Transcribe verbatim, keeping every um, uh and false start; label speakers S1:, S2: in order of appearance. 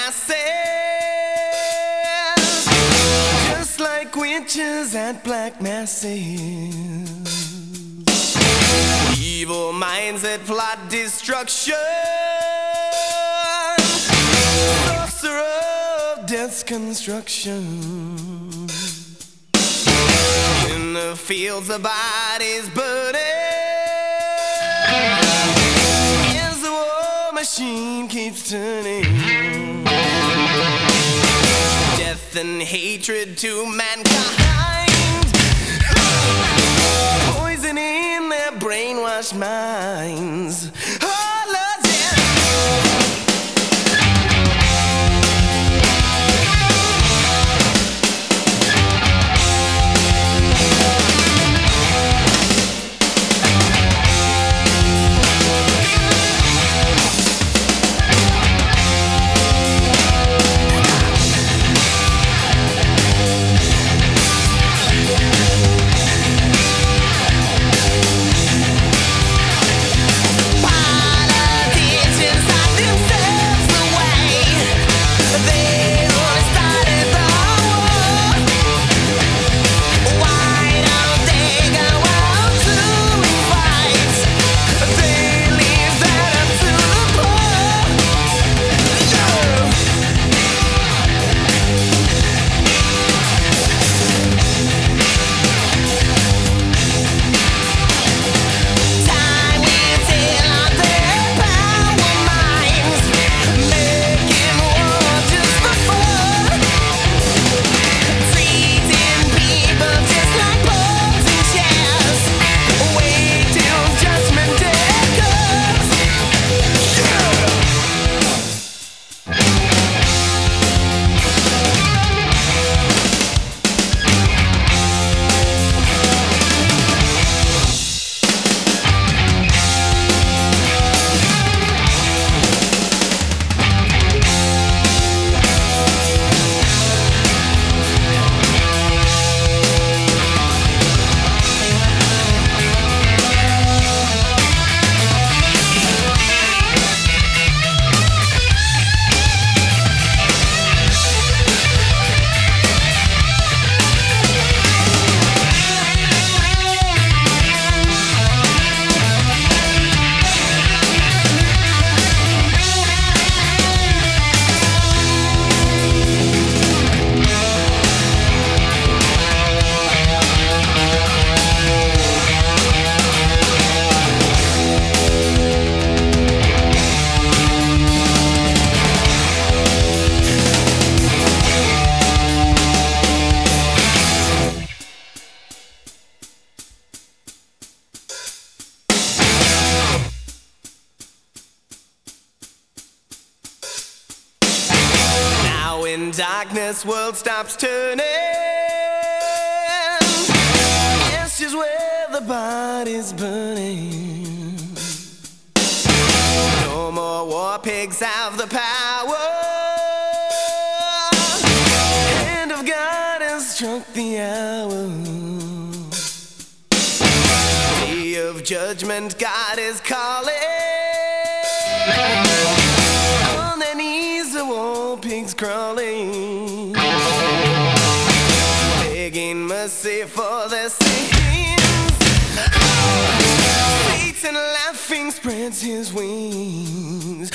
S1: masses, just like witches at black masses. Evil minds that plot destruction, sorcerer of death's construction. In the fields of bodies burning, as the war machine keeps turning. Death and hatred to mankind, poison in their brainwashed minds. Oh, Lord, yeah. When darkness world stops turning, ashes where the body's burning. No more war pigs have the power. Hand of God has struck the hour. Day of judgment, God is calling. On their knees the war pigs crawling, begging mercy for their sins. Satan laughing spreads his wings.